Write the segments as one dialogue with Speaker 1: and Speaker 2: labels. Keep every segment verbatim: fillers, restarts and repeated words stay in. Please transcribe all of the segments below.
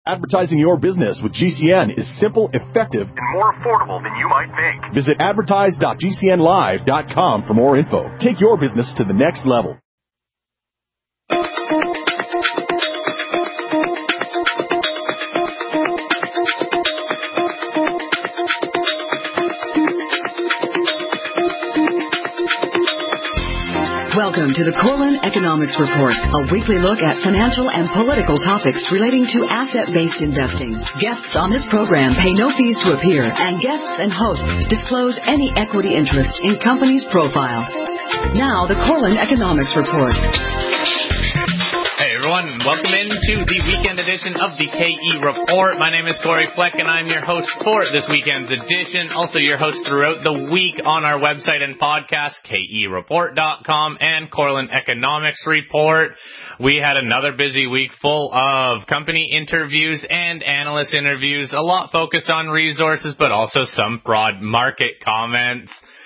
Speaker 1: Advertising your business with G C N is simple, effective,
Speaker 2: and more affordable than you might think.
Speaker 1: Visit advertise dot g c n live dot com for more info. Take your business to the next level.
Speaker 3: Welcome to the Corlin Economics Report, a weekly look at financial and political topics relating to asset-based investing. Guests on this program pay no fees to appear, and guests and hosts disclose any equity interest in company's profile. Now, the Corlin Economics Report.
Speaker 4: Hey everyone, welcome into the weekend edition of the K E Report. My name is Corey Fleck and I'm your host for this weekend's edition. Also your host throughout the week on our website and podcast, K E report dot com and Corlin Economics Report. We had another busy week full of company interviews and analyst interviews, a lot focused on resources, but also some broad market comments.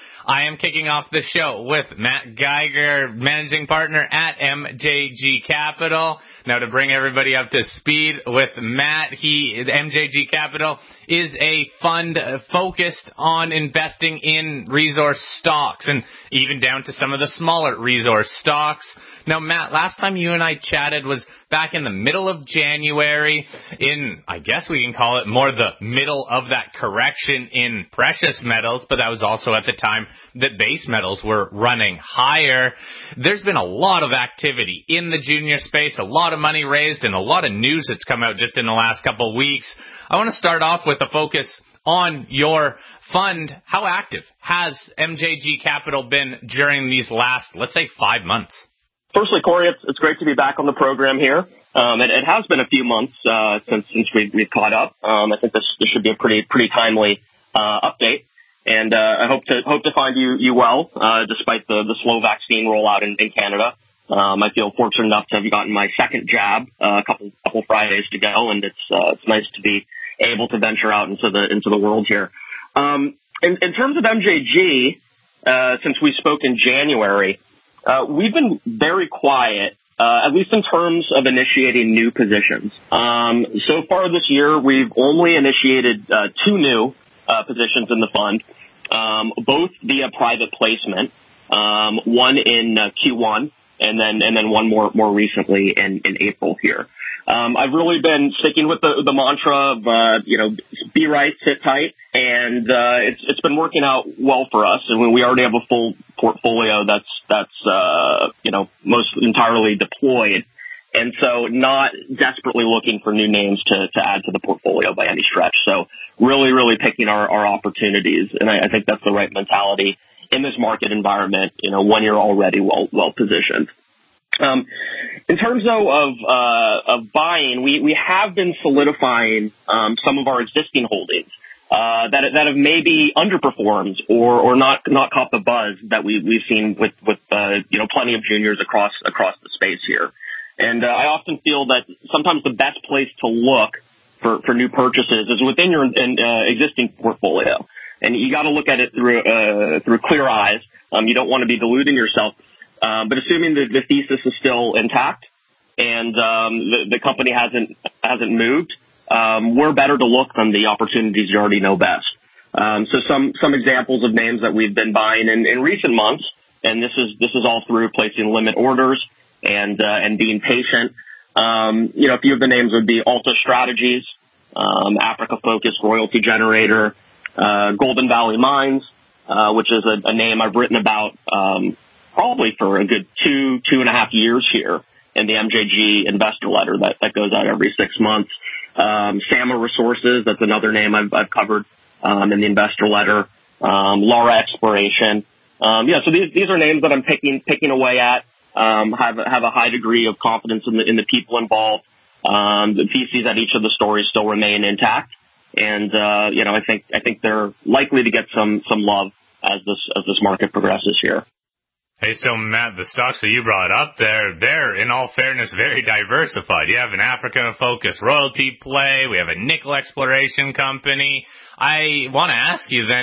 Speaker 4: I am kicking off the show with Matt Geiger, managing partner at M J G Capital. Now, to bring everybody up to speed with Matt, he, M J G Capital is a fund focused on investing in resource stocks and even down to some of the smaller resource stocks. Now, Matt, last time you and I chatted was back in the middle of January in, I guess we can call it more the middle of that correction in precious metals, but that was also at the time that base metals were running higher. There's been a lot of activity in the junior space, a lot of money raised, and a lot of news that's come out just in the last couple of weeks. I want to start off with a focus on your fund. How active has M J G Capital been during these last, let's say, five months?
Speaker 5: Firstly, Corey, it's, it's great to be back on the program here. Um, it, it has been a few months uh, since since we, we've caught up. Um, I think this, this should be a pretty pretty timely uh, update, and uh, I hope to hope to find you you well uh, despite the, the slow vaccine rollout in, in Canada. Um, I feel fortunate enough to have gotten my second jab uh, a couple couple Fridays to go, and it's uh, it's nice to be able to venture out into the into the world here. Um, in, in terms of M J G, uh, since we spoke in January. Uh, we've been very quiet, uh, at least in terms of initiating new positions. Um, so far this year, we've only initiated uh, two new uh, positions in the fund, um, both via private placement, um, one in uh, Q one and then and then one more more recently in, in April here. Um, I've really been sticking with the, the mantra of, uh, you know, be right, sit tight, and uh, it's it's been working out well for us. And we already have a full portfolio that's that's uh, you know most entirely deployed, and so not desperately looking for new names to to add to the portfolio by any stretch. So really, really picking our, our opportunities, and I, I think that's the right mentality in this market environment. You know, when you're already well well positioned. Um, in terms though of, uh, of buying, we, we have been solidifying, um, some of our existing holdings, uh, that, that have maybe underperformed or, or not, not caught the buzz that we, we've seen with, with, uh, you know, plenty of juniors across, across the space here. And, uh, I often feel that sometimes the best place to look for, for new purchases is within your, uh, existing portfolio. And you got to look at it through, uh, through clear eyes. Um, you don't want to be deluding yourself. Um, but assuming that the thesis is still intact and um, the, the company hasn't hasn't moved, um, we're better to look than the opportunities you already know best. Um, so some some examples of names that we've been buying in, in recent months, and this is this is all through placing limit orders and uh, and being patient. Um, you know, a few of the names would be Alta Strategies, um, Africa Focused Royalty Generator, uh, Golden Valley Mines, uh, which is a, a name I've written about. Um, probably for a good two, two and a half years here in the M J G investor letter that, that goes out every six months. Um, Sama Resources, that's another name I've, I've covered, um, in the investor letter. Um, Laura Exploration. Um, yeah, so these, these are names that I'm picking, picking away at, um, have, have a high degree of confidence in the, in the people involved. Um, the theses at each of the stories still remain intact. And, uh, you know, I think, I think they're likely to get some, some love as this, as this market progresses here.
Speaker 4: Hey, so Matt, the stocks that you brought up there, they're, in all fairness, very diversified. You have an Africa-focused royalty play. We have a nickel exploration company. I want to ask you then,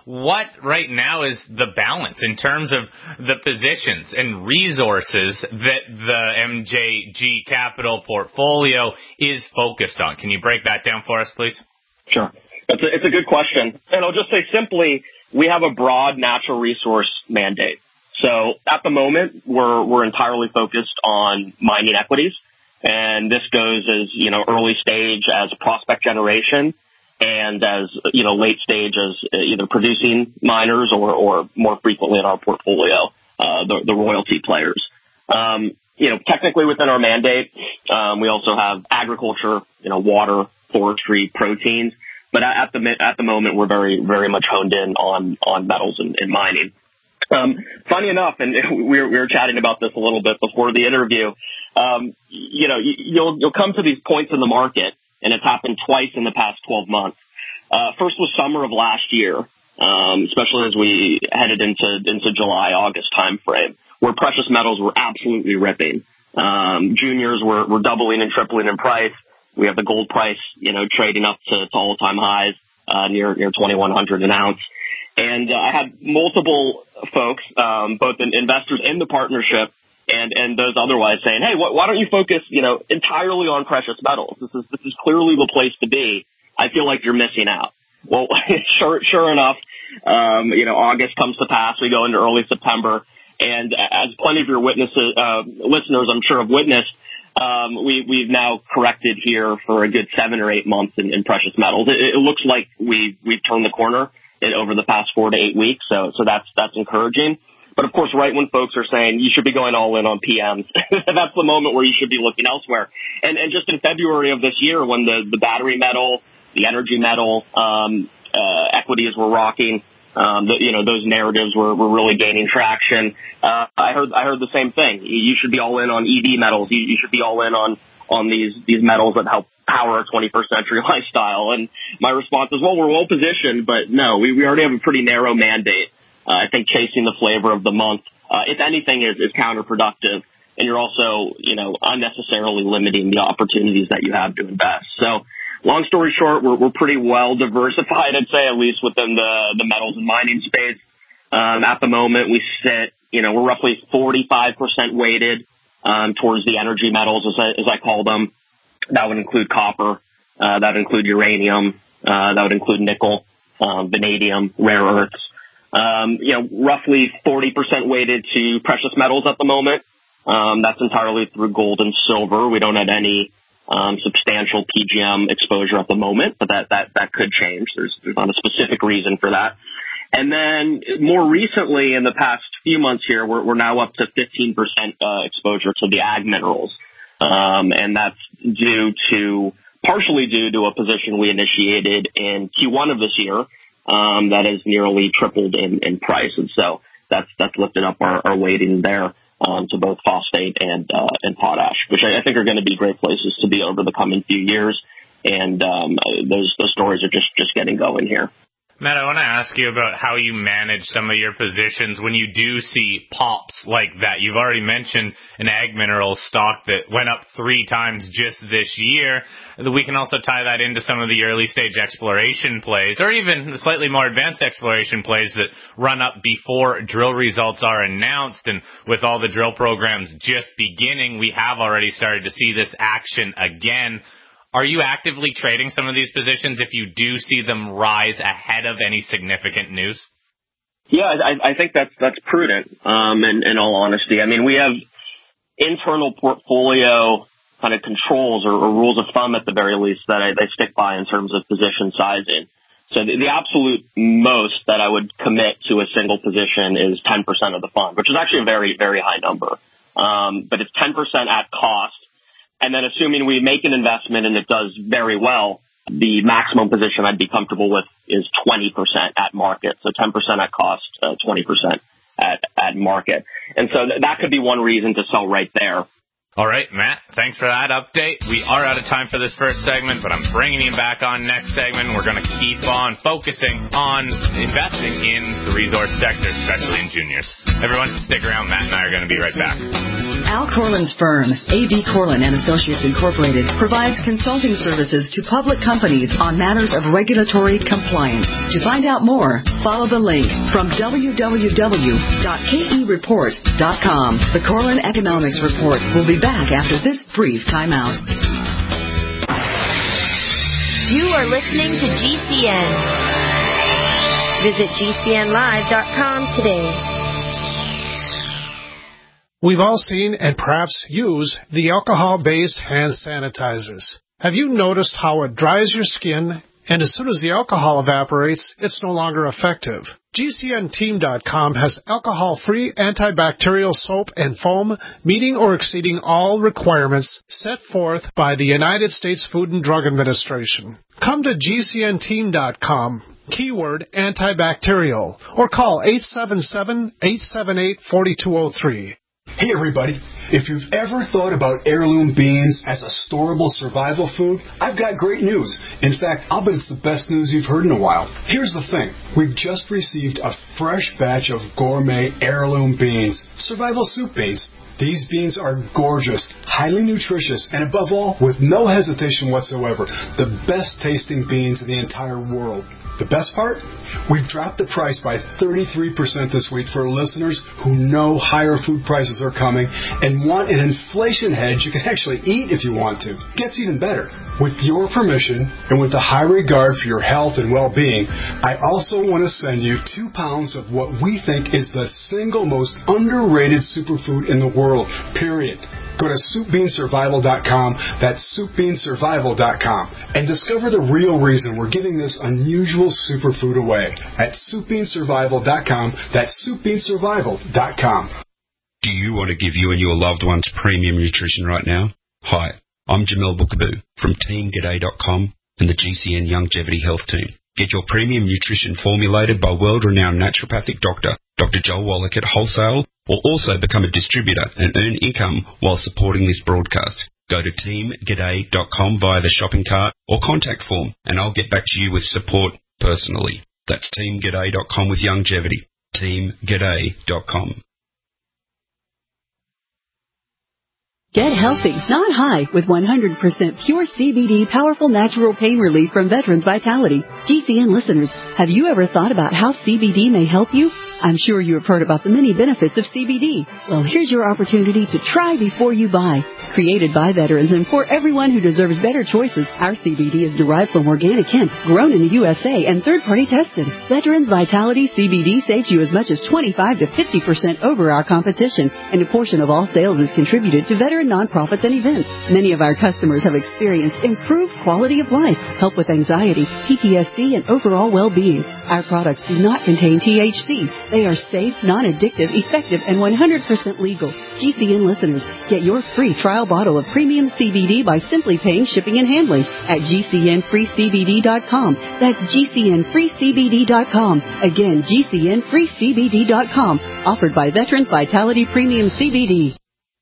Speaker 4: what right now is the balance in terms of the positions and resources that the M J G Capital portfolio is focused on? Can you break that down for us, please?
Speaker 5: Sure. It's a, it's a good question. And I'll just say simply, we have a broad natural resource mandate. So at the moment, we're, we're entirely focused on mining equities. And this goes as, you know, early stage as prospect generation and as, you know, late stage as either producing miners or, or more frequently in our portfolio, uh, the, the royalty players. Um, you know, technically within our mandate, um, we also have agriculture, you know, water, forestry, proteins. But at the, at the moment, we're very, very much honed in on, on metals and, and mining. Um, funny enough, and we were, we were chatting about this a little bit before the interview, um, you know, you'll, you'll come to these points in the market, and it's happened twice in the past twelve months. Uh, first was summer of last year, um, especially as we headed into, into July, August timeframe, where precious metals were absolutely ripping. Um, juniors were, were doubling and tripling in price. We have the gold price, you know, trading up to, to all-time highs, uh, near, near twenty-one hundred an ounce. And uh, I had multiple folks, um, both in investors in the partnership and, and those otherwise saying, hey, wh- why don't you focus, you know, entirely on precious metals? This is, this is clearly the place to be. I feel like you're missing out. Well, sure, sure enough, um, you know, August comes to pass. We go into early September. And as plenty of your witnesses, uh, listeners, I'm sure have witnessed, um, we, we've now corrected here for a good seven or eight months in, in precious metals. It, it looks like we, we've turned the corner in, over the past four to eight weeks. So, so that's, that's encouraging. But of course, right when folks are saying you should be going all in on P Ms, that's the moment where you should be looking elsewhere. And, and just in February of this year, when the, the battery metal, the energy metal, um, uh, equities were rocking, um, the, you know, those narratives were, were really gaining traction. Uh, I heard, I heard the same thing. You should be all in on E V metals. You, you should be all in on, on these, these metals that help power a twenty-first century lifestyle. And my response is, well, we're well positioned, but no, we, we already have a pretty narrow mandate. Uh, I think chasing the flavor of the month, uh, if anything, is, is counterproductive. And you're also, you know, unnecessarily limiting the opportunities that you have to invest. So long story short, we're, we're pretty well diversified, I'd say, at least within the, the metals and mining space. Um, at the moment, we sit, you know, we're roughly forty-five percent weighted, um, towards the energy metals, as I, as I call them. That would include copper, uh, that would include uranium, uh, that would include nickel, um, vanadium, rare earths. Um, you know, roughly forty percent weighted to precious metals at the moment. Um, that's entirely through gold and silver. We don't have any, um, substantial P G M exposure at the moment, but that, that, that could change. There's, there's not a specific reason for that. And then more recently, in the past few months here, we're, we're now up to fifteen percent, uh, exposure to the ag minerals. Um, and that's due to, partially due to a position we initiated in Q one of this year. Um, that has nearly tripled in, in price. And so that's, that's lifted up our, our weighting there, um, to both phosphate and, uh, and potash, which I, I think are going to be great places to be over the coming few years. And, um, those, those stories are just, just getting going here.
Speaker 4: Matt, I want to ask you about how you manage some of your positions when you do see pops like that. You've already mentioned an ag mineral stock that went up three times just this year. We can also tie that into some of the early stage exploration plays, or even slightly more advanced exploration plays that run up before drill results are announced. And with all the drill programs just beginning, we have already started to see this action again. Are you actively trading some of these positions if you do see them rise ahead of any significant news?
Speaker 5: Yeah, I, I think that's that's prudent. Um, in, in all honesty, I mean, we have internal portfolio kind of controls or, or rules of thumb at the very least that I, I stick by in terms of position sizing. So the, the absolute most that I would commit to a single position is ten percent of the fund, which is actually a very very high number. Um, but it's ten percent at cost. And then assuming we make an investment and it does very well, the maximum position I'd be comfortable with is twenty percent at market. So ten percent at cost, uh, twenty percent at, at market. And so th- that could be one reason to sell right there.
Speaker 4: All right, Matt, thanks for that update. We are out of time for this first segment, but I'm bringing you back on next segment. We're going to keep on focusing on investing in the resource sector, especially in juniors. Everyone, stick around. Matt and I are going to be right back.
Speaker 3: Al Corlin's firm, A B Corlin and Associates Incorporated, provides consulting services to public companies on matters of regulatory compliance. To find out more, follow the link from w w w dot k e report dot com. The Corlin Economics Report will be back after this brief timeout.
Speaker 6: You are listening to G C N. Visit g c n live dot com today.
Speaker 7: We've all seen and perhaps use the alcohol-based hand sanitizers. Have you noticed how it dries your skin, and as soon as the alcohol evaporates, it's no longer effective? G C N team dot com has alcohol-free antibacterial soap and foam meeting or exceeding all requirements set forth by the United States Food and Drug Administration. Come to G C N team dot com, keyword antibacterial, or call eight seven seven, eight seven eight, four two zero three.
Speaker 8: Hey everybody, if you've ever thought about heirloom beans as a storable survival food, I've got great news. In fact, I'll bet it's the best news you've heard in a while. Here's the thing. We've just received a fresh batch of gourmet heirloom beans, survival soup beans. These beans are gorgeous, highly nutritious, and above all, with no hesitation whatsoever, the best tasting beans in the entire world. The best part? We've dropped the price by thirty-three percent this week for listeners who know higher food prices are coming and want an inflation hedge you can actually eat if you want to. Gets even better. With your permission and with a high regard for your health and well-being, I also want to send you two pounds of what we think is the single most underrated superfood in the world, period. Go to soup bean survival dot com, that's soup bean survival dot com, and discover the real reason we're giving this unusual superfood away at soup bean survival dot com, that's soup bean survival dot com.
Speaker 9: Do you want to give you and your loved ones premium nutrition right now? Hi, I'm Jamel Bookaboo from team g'day dot com and the G C N Longevity Health Team. Get your premium nutrition formulated by world-renowned naturopathic doctor, Doctor Joel Wallach at Wholesale, or also become a distributor and earn income while supporting this broadcast. Go to team g'day dot com via the shopping cart or contact form, and I'll get back to you with support personally. That's team g'day dot com with longevity. team g'day dot com.
Speaker 10: Get healthy, not high, with one hundred percent pure C B D powerful natural pain relief from Veterans Vitality. G C N listeners, have you ever thought about how C B D may help you? I'm sure you have heard about the many benefits of C B D. Well, here's your opportunity to try before you buy. Created by veterans and for everyone who deserves better choices, our C B D is derived from organic hemp, grown in the U S A, and third-party tested. Veterans Vitality C B D saves you as much as twenty-five to fifty percent over our competition, and a portion of all sales is contributed to veteran nonprofits and events. Many of our customers have experienced improved quality of life, help with anxiety, P T S D, and overall well-being. Our products do not contain T H C. They are safe, non-addictive, effective, and one hundred percent legal. G C N listeners, get your free trial bottle of premium C B D by simply paying shipping and handling at g c n free c b d dot com. That's g c n free c b d dot com. Again, g c n free c b d dot com. Offered by Veterans Vitality Premium C B D.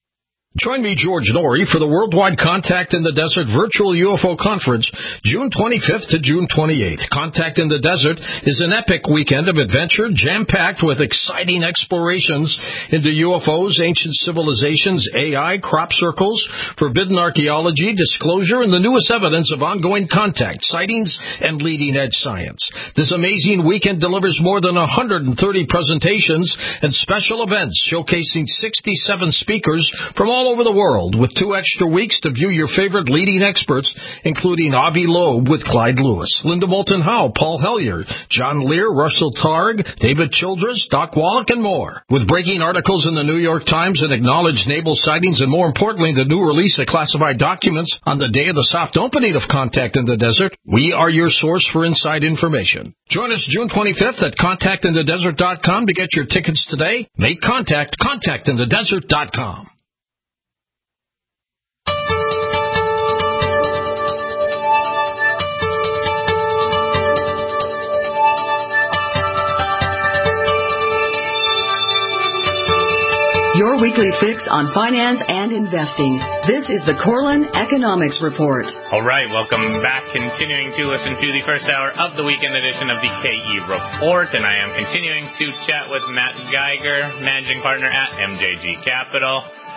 Speaker 11: Join me, George Norrie, for the Worldwide Contact in the Desert Virtual U F O Conference, June twenty-fifth to June twenty-eighth. Contact in the Desert is an epic weekend of adventure, jam-packed with exciting explorations into U F Os, ancient civilizations, A I, crop circles, forbidden archaeology, disclosure, and the newest evidence of ongoing contact, sightings, and leading-edge science. This amazing weekend delivers more than one hundred thirty presentations and special events showcasing sixty-seven speakers from all over the world, with two extra weeks to view your favorite leading experts, including Avi Loeb with Clyde Lewis, Linda Moulton Howe, Paul Hellyer, John Lear, Russell Targ, David Childress, Doc Wallach, and more. With breaking articles in the New York Times and acknowledged naval sightings, and more importantly, the new release of classified documents on the day of the soft opening of Contact in the Desert, we are your source for inside information. Join us June twenty-fifth at contact in the desert dot com to get your tickets today. Make contact, contact in the desert dot com.
Speaker 3: Your weekly fix on finance and investing. This is the Corlin Economics Report.
Speaker 4: All right, welcome back. Continuing to listen to the first hour of the weekend edition of the K E Report, and I am continuing to chat with Matt Geiger, managing partner at M J G Capital.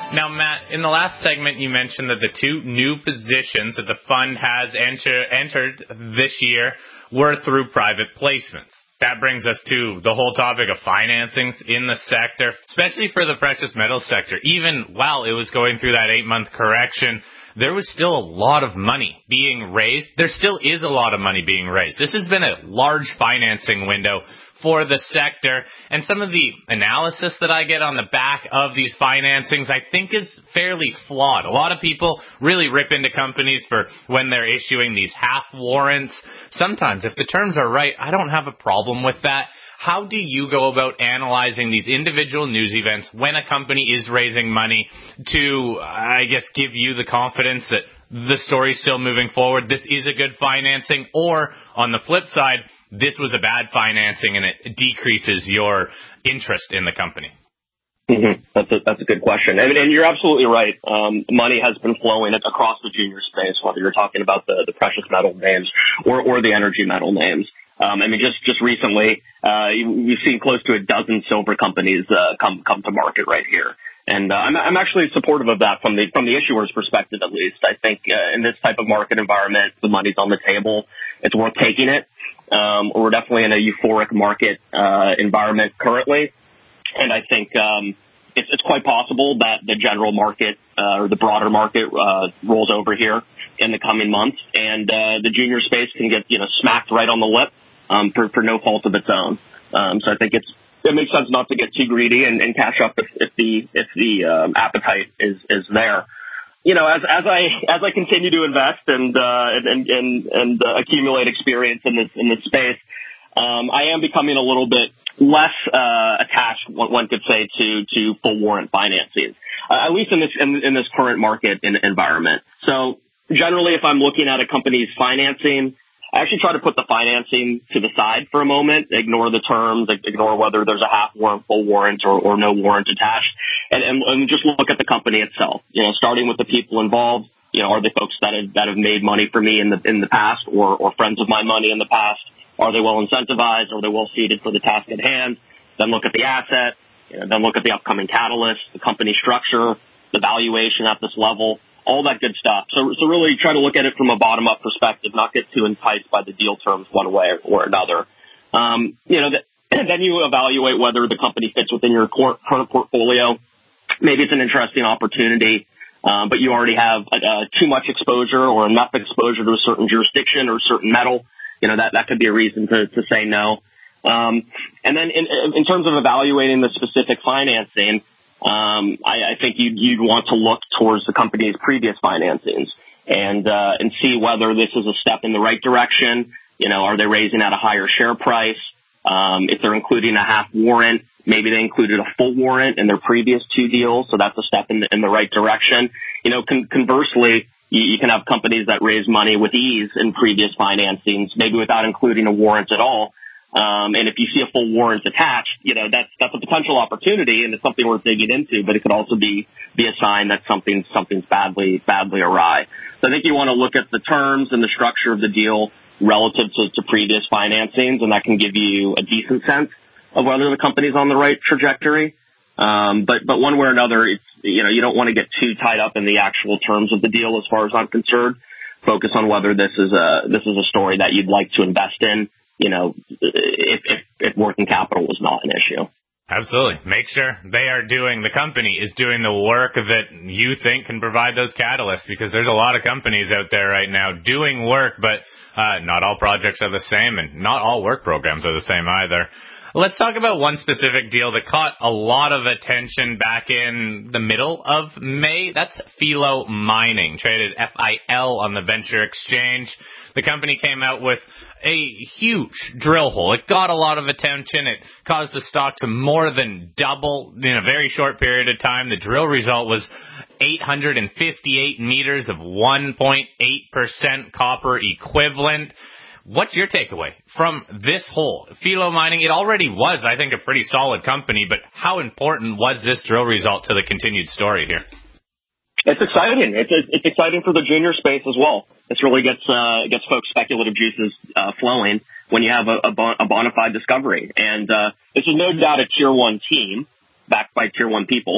Speaker 4: Now, Matt, in the last segment, you mentioned that the two new positions that the fund has enter, entered this year were through private placements. That brings us to the whole topic of financings in the sector, especially for the precious metals sector. Even while it was going through that eight-month correction, there was still a lot of money being raised. There still is a lot of money being raised. This has been a large financing window for the sector, and some of the analysis that I get on the back of these financings I think is fairly flawed. A lot of people really rip into companies for when they're issuing these half warrants. Sometimes, if the terms are right, I don't have a problem with that. How do you go about analyzing these individual news events when a company is raising money to, I guess, give you the confidence that the story's still moving forward, this is a good financing, or on the flip side, this was a bad financing and it decreases your interest in the company?
Speaker 5: Mm-hmm. That's a, that's a good question. And, and you're absolutely right. Um, money has been flowing across the junior space, whether you're talking about the, the precious metal names or, or the energy metal names. Um, I mean, just, just recently, uh, we've seen close to a dozen silver companies, uh, come, come to market right here. And, uh, I'm, I'm actually supportive of that from the, from the issuer's perspective, at least. I think, uh, in this type of market environment, the money's on the table. It's worth taking it. Um, we're definitely in a euphoric market, uh, environment currently. And I think, um, it's, it's quite possible that the general market, uh, or the broader market, uh, rolls over here in the coming months, and, uh, the junior space can get, you know, smacked right on the lip, um, for, for no fault of its own. Um, so I think it's, it makes sense not to get too greedy and, and cash up if, if the, if the, um, appetite is, is there. You know, as, as I, as I continue to invest and, uh, and, and, and uh, accumulate experience in this, in this space, um, I am becoming a little bit less, uh, attached, one, one could say, to, to full warrant financing, uh, at least in this, in, in this current market in, environment. So generally, if I'm looking at a company's financing, I actually try to put the financing to the side for a moment, ignore the terms, ignore whether there's a half warrant, full warrant, or, or no warrant attached, and, and, and just look at the company itself. You know, starting with the people involved. You know, are they folks that have, that have made money for me in the in the past, or, or friends of my money in the past? Are they well incentivized? Are they well seated for the task at hand? Then look at the asset. You know, then look at the upcoming catalyst, the company structure, the valuation at this level. All that good stuff. So, so really try to look at it from a bottom-up perspective, not get too enticed by the deal terms one way or another. Um, you know, the, then you evaluate whether the company fits within your current portfolio. Maybe it's an interesting opportunity, um, but you already have uh, too much exposure or enough exposure to a certain jurisdiction or a certain metal. You know, that, that could be a reason to, to say no. Um, and then in, in terms of evaluating the specific financing, Um, I, I think you'd, you'd want to look towards the company's previous financings and, uh, and see whether this is a step in the right direction. You know, are they raising at a higher share price? Um, if they're including a half warrant, maybe they included a full warrant in their previous two deals. So that's a step in the, in the right direction. You know, con- conversely, you, you can have companies that raise money with ease in previous financings, maybe without including a warrant at all. Um, and if you see a full warrant attached, you know, that's, that's a potential opportunity and it's something worth digging into, but it could also be, be a sign that something, something's badly, badly awry. So I think you want to look at the terms and the structure of the deal relative to, to previous financings, and that can give you a decent sense of whether the company's on the right trajectory. Um, but, but one way or another, it's, you know, you don't want to get too tied up in the actual terms of the deal as far as I'm concerned. Focus on whether this is a, this is a story that you'd like to invest in. You know, if, if, if working capital was not an issue.
Speaker 4: Absolutely. Make sure they are doing, the company is doing the work that you think can provide those catalysts, because there's a lot of companies out there right now doing work, but uh, not all projects are the same and not all work programs are the same either. Let's talk about one specific deal that caught a lot of attention back in the middle of May. That's Filo Mining, traded F I L on the Venture Exchange. The company came out with a huge drill hole. It got a lot of attention. It caused the stock to more than double in a very short period of time. The drill result was eight hundred fifty-eight meters of one point eight percent copper equivalent. What's your takeaway from this hole? Filo Mining, it already was, I think, a pretty solid company, but how important was this drill result to the continued story here?
Speaker 5: It's exciting. It's it's exciting for the junior space as well. This really gets uh, gets folks' speculative juices uh, flowing when you have a, a, bon- a bona fide discovery. And uh, this is no doubt a tier one team backed by tier one people.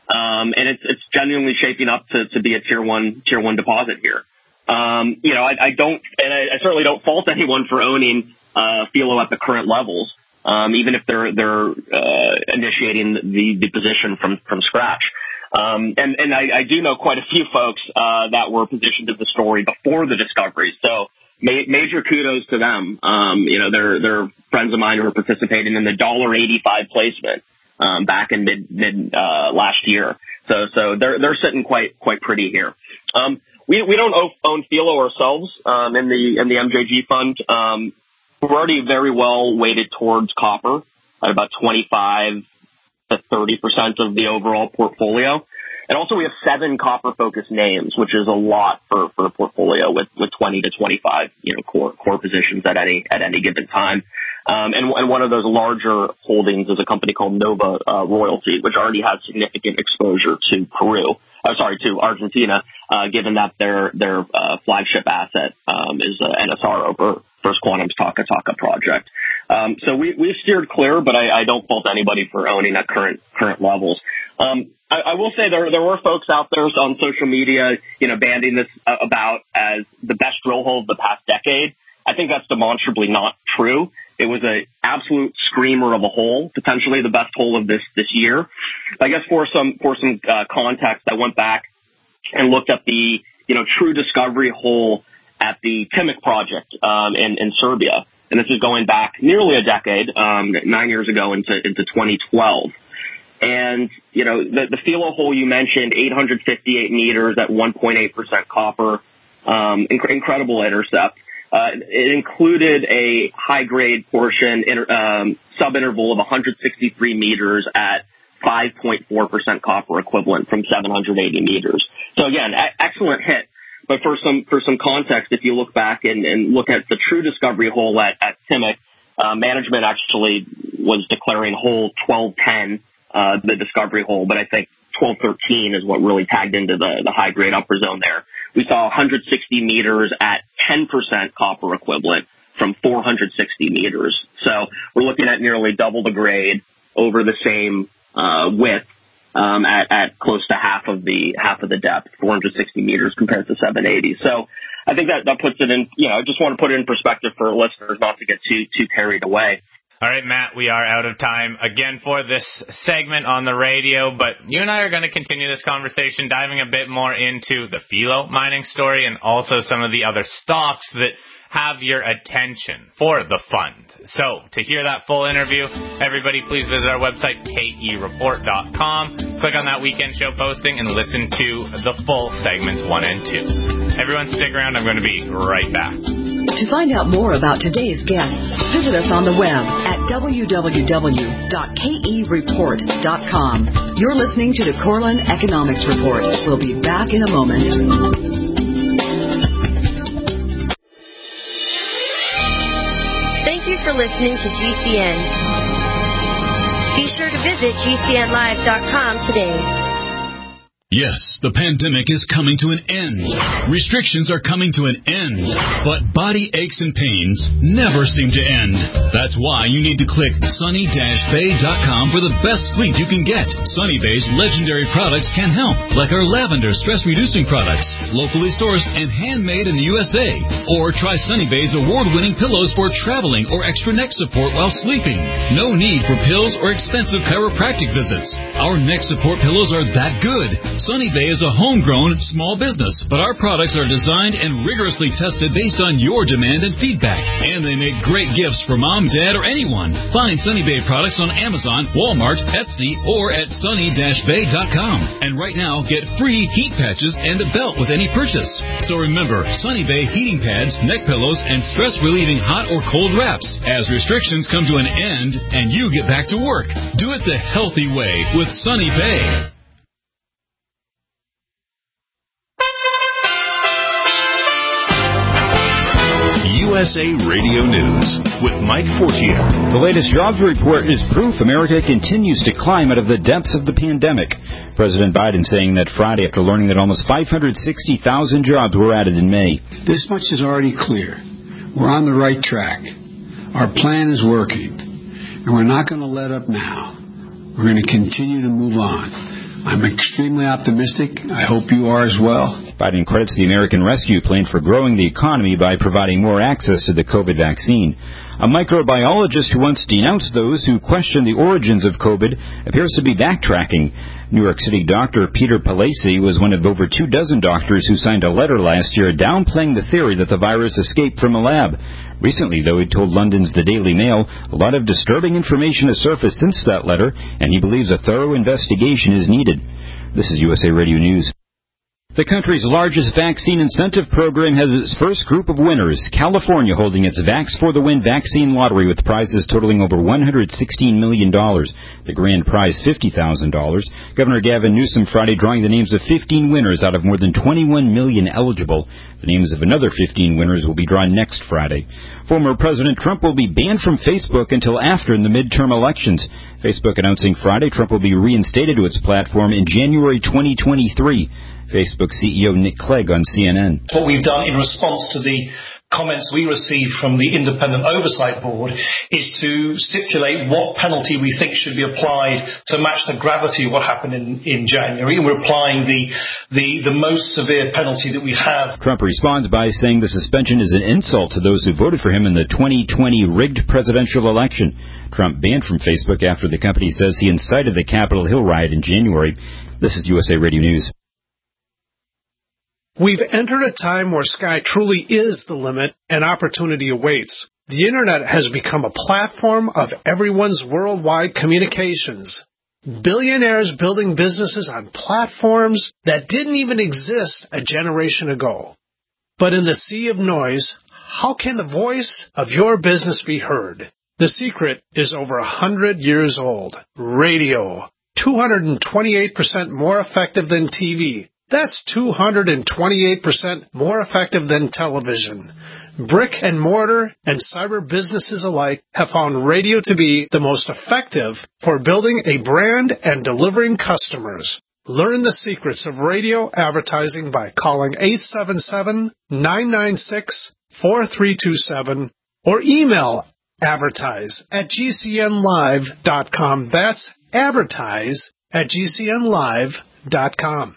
Speaker 5: Um, and it's, it's genuinely shaping up to, to be a tier one, tier one deposit here. Um, you know, I, I don't, and I, I certainly don't fault anyone for owning, uh, Filo at the current levels. Um, even if they're, they're, uh, initiating the, the position from, from scratch. Um, and, and I, I do know quite a few folks, uh, that were positioned as the story before the discovery. So ma- major kudos to them. Um, you know, they're, they're friends of mine who are participating in the one dollar eighty-five placement, um, back in mid, mid, uh, last year. So, so they're, they're sitting quite, quite pretty here. Um, we, we don't own Filo ourselves, um, in the, in the M J G fund. Um, we're already very well weighted towards copper at about twenty-five to thirty percent of the overall portfolio. And also we have seven copper focused names, which is a lot for, for a portfolio with, with twenty to twenty-five, you know, core, core positions at any, at any given time. Um, and, and one of those larger holdings is a company called Nova uh, Royalty, which already has significant exposure to Peru. I'm sorry, to Argentina, uh, given that their, their, uh, flagship asset, um, is uh, N S R over First Quantum's Taca Taca project. Um, so we, we've steered clear, but I, I don't fault anybody for owning at current, current levels. Um, I, I will say there, there were folks out there on social media, you know, banding this uh, about as the best drill hole of the past decade. I think that's demonstrably not true. It was an absolute screamer of a hole, potentially the best hole of this, this year. I guess for some, for some, uh, context, I went back and looked at the, you know, true discovery hole at the Timok project, um, in, in Serbia. And this is going back nearly a decade, um, nine years ago into, into twenty twelve. And, you know, the, the Filo hole you mentioned, eight hundred fifty-eight meters at one point eight percent copper, um, inc- incredible intercept. Uh, it included a high-grade portion, inter, um, sub-interval of one hundred sixty-three meters at five point four percent copper equivalent from seven hundred eighty meters. So again, a- excellent hit. But for some, for some context, if you look back and, and look at the true discovery hole at, at Timok, uh, management actually was declaring hole twelve ten, uh, the discovery hole, but I think twelve thirteen is what really tagged into the, the high-grade upper zone there. We saw one hundred sixty meters at ten percent copper equivalent from four hundred sixty meters. So we're looking at nearly double the grade over the same uh, width, um, at, at close to half of the half of the depth, four hundred sixty meters compared to seven eighty. So I think that that puts it in. You know, I just want to put it in perspective for listeners, not to get too too carried away.
Speaker 4: All right, Matt, we are out of time again for this segment on the radio, but you and I are going to continue this conversation, diving a bit more into the Filo mining story and also some of the other stocks that have your attention for the fund. So, to hear that full interview, everybody please visit our website, K E report dot com. Click on that weekend show posting and listen to the full segments one and two. Everyone stick around. I'm going to be right back.
Speaker 3: To find out more about today's guests, visit us on the web at w w w dot k e report dot com. You're listening to the Corlin Economics Report. We'll be back in a moment.
Speaker 6: Thank you for listening to G C N. Be sure to visit G C N live dot com today.
Speaker 12: Yes, the pandemic is coming to an end. Restrictions are coming to an end. But body aches and pains never seem to end. That's why you need to click sunny dash bay dot com for the best sleep you can get. Sunny Bay's legendary products can help, like our lavender stress-reducing products, locally sourced and handmade in the U S A. Or try Sunny Bay's award-winning pillows for traveling or extra neck support while sleeping. No need for pills or expensive chiropractic visits. Our neck support pillows are that good. Sunny Bay is a homegrown small business, but our products are designed and rigorously tested based on your demand and feedback. And they make great gifts for mom, dad, or anyone. Find Sunny Bay products on Amazon, Walmart, Etsy, or at sunny dash bay dot com. And right now, get free heat patches and a belt with any purchase. So remember, Sunny Bay heating pads, neck pillows, and stress-relieving hot or cold wraps. As restrictions come to an end and you get back to work, do it the healthy way with Sunny Bay.
Speaker 1: U S A Radio News with Mike Fortier.
Speaker 13: The latest jobs report is proof America continues to climb out of the depths of the pandemic. President Biden saying that Friday after learning that almost five hundred sixty thousand jobs were added in May.
Speaker 14: This much is already clear. We're on the right track. Our plan is working. And we're not going to let up now. We're going to continue to move on. I'm extremely optimistic. I hope you are as well.
Speaker 13: Biden credits the American Rescue Plan for growing the economy by providing more access to the COVID vaccine. A microbiologist who once denounced those who question the origins of COVID appears to be backtracking. New York City doctor Peter Palese was one of over two dozen doctors who signed a letter last year downplaying the theory that the virus escaped from a lab. Recently, though, he told London's The Daily Mail a lot of disturbing information has surfaced since that letter, and he believes a thorough investigation is needed. This is U S A Radio News. The country's largest vaccine incentive program has its first group of winners, California holding its Vax for the Win vaccine lottery with prizes totaling over one hundred sixteen million dollars. The grand prize, fifty thousand dollars. Governor Gavin Newsom Friday drawing the names of fifteen winners out of more than twenty-one million eligible. The names of another fifteen winners will be drawn next Friday. Former President Trump will be banned from Facebook until after the midterm elections. Facebook announcing Friday Trump will be reinstated to its platform in January twenty twenty-three. Facebook C E O Nick Clegg on C N N.
Speaker 15: What we've done in response to the comments we received from the Independent Oversight Board is to stipulate what penalty we think should be applied to match the gravity of what happened in, in January. And we're applying the, the, the most severe penalty that we have.
Speaker 13: Trump responds by saying the suspension is an insult to those who voted for him in the twenty twenty rigged presidential election. Trump banned from Facebook after the company says he incited the Capitol Hill riot in January. This is U S A Radio News.
Speaker 7: We've entered a time where sky truly is the limit and opportunity awaits. The Internet has become a platform of everyone's worldwide communications. Billionaires building businesses on platforms that didn't even exist a generation ago. But in the sea of noise, how can the voice of your business be heard? The secret is over a hundred years old. Radio. two hundred twenty-eight percent more effective than T V. That's two hundred twenty-eight percent more effective than television. Brick and mortar and cyber businesses alike have found radio to be the most effective for building a brand and delivering customers. Learn the secrets of radio advertising by calling eight seven seven, nine nine six, four three two seven or email advertise at g c n live dot com. That's advertise at g c n live dot com.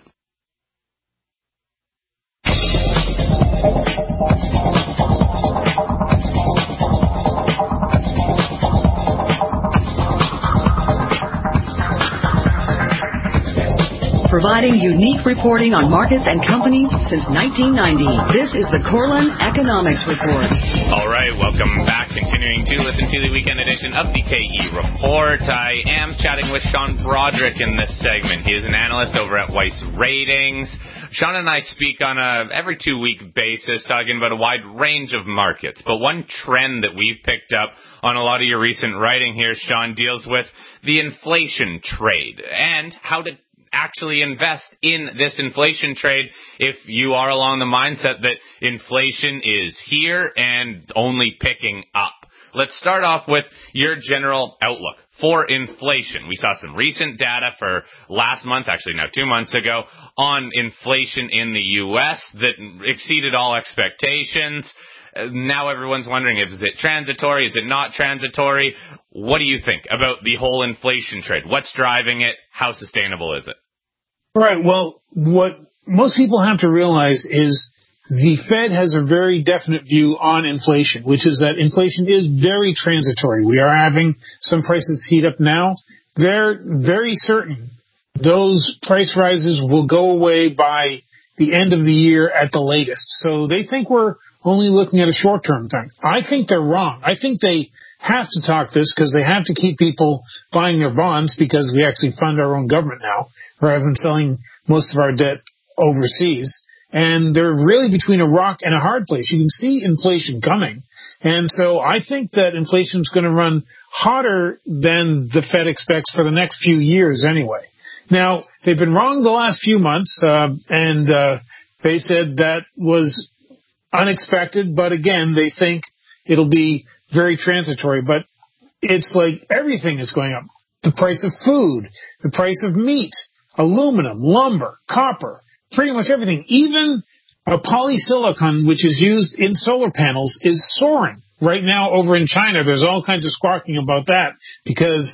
Speaker 3: Providing unique reporting on markets and companies since nineteen ninety. This is the Corlin Economics Report.
Speaker 4: All right, welcome back. Continuing to listen to the weekend edition of the K E Report. I am chatting with Sean Broderick in this segment. He is an analyst over at Weiss Ratings. Sean and I speak on a every two-week basis talking about a wide range of markets. But one trend that we've picked up on a lot of your recent writing here, Sean, deals with the inflation trade and how to actually invest in this inflation trade if you are along the mindset that inflation is here and only picking up. Let's start off with your general outlook for inflation. We saw some recent data for last month, actually now two months ago, on inflation in the U S that exceeded all expectations. Now everyone's wondering, is it transitory? Is it not transitory? What do you think about the whole inflation trade? What's driving it? How sustainable is it?
Speaker 16: Right. Well, what most people have to realize is the Fed has a very definite view on inflation, which is that inflation is very transitory. We are having some prices heat up now. They're very certain those price rises will go away by the end of the year at the latest. So they think we're only looking at a short-term thing. I think they're wrong. I think they have to talk this because they have to keep people buying their bonds because we actually fund our own government now rather than selling most of our debt overseas. And they're really between a rock and a hard place. You can see inflation coming. And so I think that inflation is going to run hotter than the Fed expects for the next few years anyway. Now, they've been wrong the last few months, uh, and uh, they said that was unexpected. But again, they think it'll be very transitory. But it's like everything is going up. The price of food, the price of meat, aluminum, lumber, copper, pretty much everything. Even a polysilicon, which is used in solar panels, is soaring. Right now over in China, there's all kinds of squawking about that because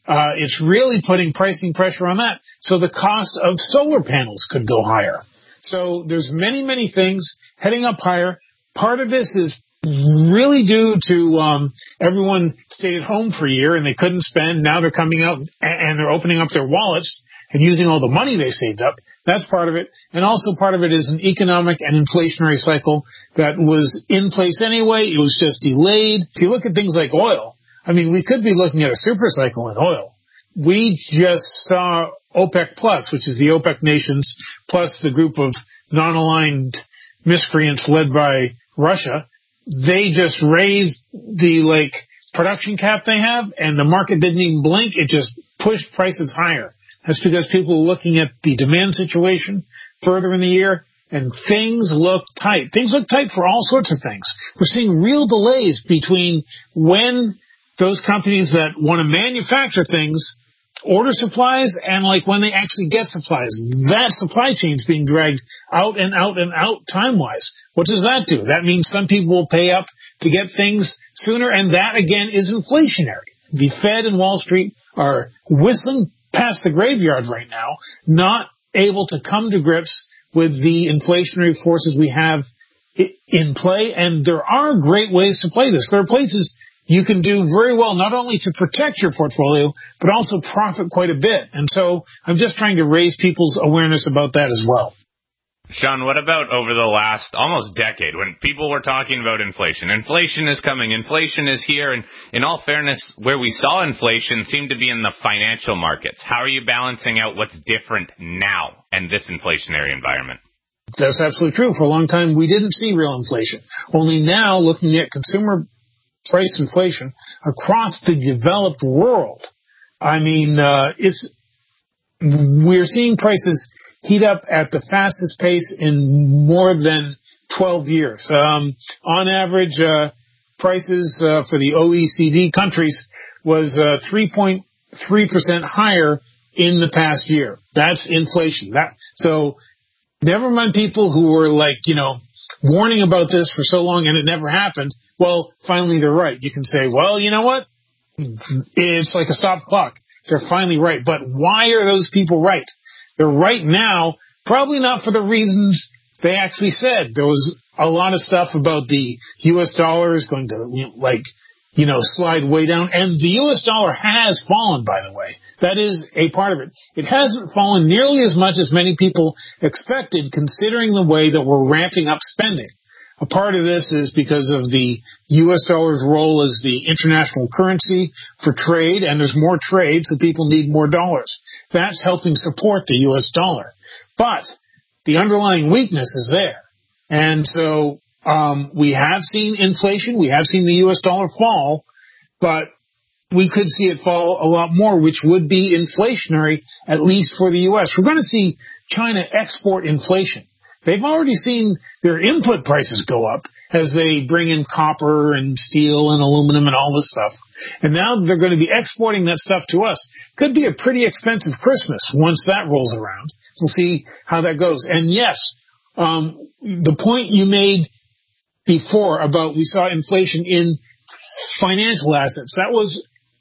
Speaker 16: Uh, it's really putting pricing pressure on that. So the cost of solar panels could go higher. So there's many, many things heading up higher. Part of this is really due to um, everyone stayed at home for a year and they couldn't spend. Now they're coming out and they're opening up their wallets and using all the money they saved up. That's part of it. And also part of it is an economic and inflationary cycle that was in place anyway. It was just delayed. If you look at things like oil, I mean, we could be looking at a super cycle in oil. We just saw OPEC Plus, which is the OPEC nations, plus the group of non-aligned miscreants led by Russia. They just raised the, like, production cap they have, and the market didn't even blink. It just pushed prices higher. That's because people are looking at the demand situation further in the year, and things look tight. Things look tight for all sorts of things. We're seeing real delays between when those companies that want to manufacture things order supplies and like when they actually get supplies. That supply chain's being dragged out and out and out time-wise. What does that do? That means some people will pay up to get things sooner, and that, again, is inflationary. The Fed and Wall Street are whistling past the graveyard right now, not able to come to grips with the inflationary forces we have in play, and there are great ways to play this. There are places you can do very well, not only to protect your portfolio, but also profit quite a bit. And so I'm just trying to raise people's awareness about that as well.
Speaker 4: Sean, what about over the last almost decade when people were talking about inflation? Inflation is coming. Inflation is here. And in all fairness, where we saw inflation seemed to be in the financial markets. How are you balancing out what's different now in this inflationary environment?
Speaker 16: That's absolutely true. For a long time, we didn't see real inflation. Only now, looking at consumer price inflation across the developed world, I mean, uh, it's we're seeing prices heat up at the fastest pace in more than twelve years. Um, on average, uh, prices uh, for the O E C D countries was uh, three point three percent higher in the past year. That's inflation. That so never mind people who were like, you know, warning about this for so long and it never happened. Well, finally they're right. You can say, well, you know what? It's like a stop clock. They're finally right. But why are those people right? They're right now, probably not for the reasons they actually said. There was a lot of stuff about the U S dollar is going to, you know, like, you know, slide way down. And the U S dollar has fallen, by the way. That is a part of it. It hasn't fallen nearly as much as many people expected, considering the way that we're ramping up spending. A part of this is because of the U S dollar's role as the international currency for trade, and there's more trade, so people need more dollars. That's helping support the U S dollar. But the underlying weakness is there. And so um, we have seen inflation. We have seen the U S dollar fall, but we could see it fall a lot more, which would be inflationary, at least for the U S. We're going to see China export inflation. They've already seen their input prices go up as they bring in copper and steel and aluminum and all this stuff. And now they're going to be exporting that stuff to us. Could be a pretty expensive Christmas once that rolls around. We'll see how that goes. And yes, um, the point you made before about we saw inflation in financial assets, that was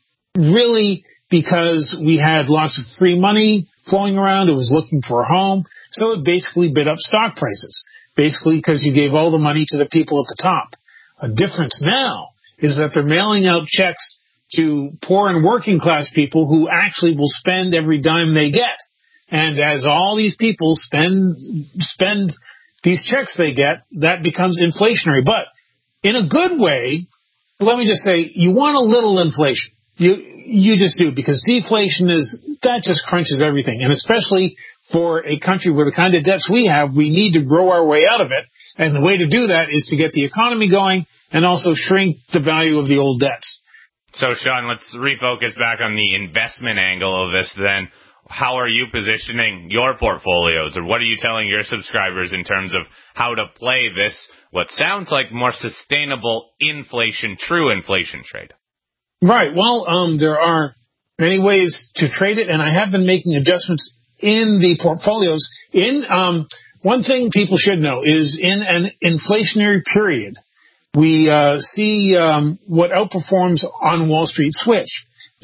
Speaker 16: really because we had lots of free money flowing around. It was looking for a home. So it basically bid up stock prices, basically because you gave all the money to the people at the top. A difference now is that they're mailing out checks to poor and working class people who actually will spend every dime they get. And as all these people spend spend these checks they get, that becomes inflationary. But in a good way, let me just say, you want a little inflation. You you just do, because deflation is, that just crunches everything. And especially for a country with the kind of debts we have, we need to grow our way out of it. And the way to do that is to get the economy going and also shrink the value of the old debts.
Speaker 4: So, Sean, let's refocus back on the investment angle of this then. How are you positioning your portfolios, or what are you telling your subscribers in terms of how to play this, what sounds like more sustainable inflation, true inflation trade?
Speaker 16: Right. Well, um, there are many ways to trade it, and I have been making adjustments in the portfolios. In um, one thing people should know is in an inflationary period, we uh, see um, what outperforms on Wall Street switch.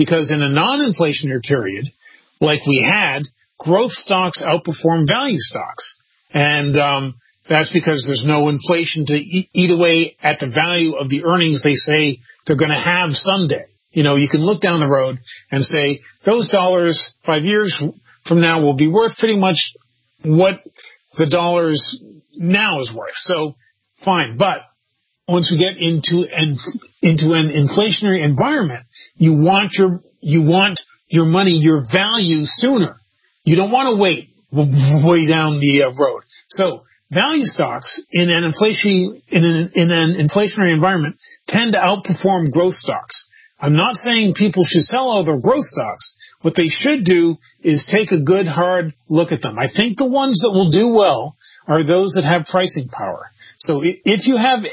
Speaker 16: because in a non-inflationary period, like we had, growth stocks outperform value stocks. And um, that's because there's no inflation to eat, eat away at the value of the earnings they say they're going to have someday. You know, you can look down the road and say, those dollars five years from now will be worth pretty much what the dollars now is worth. So, fine. But once we get into an, into an inflationary environment, you want your, you want your money, your value sooner. You don't want to wait way down the uh, road. So, value stocks in an inflation, in an, in an inflationary environment tend to outperform growth stocks. I'm not saying people should sell all their growth stocks. What they should do is take a good, hard look at them. I think the ones that will do well are those that have pricing power. So if you have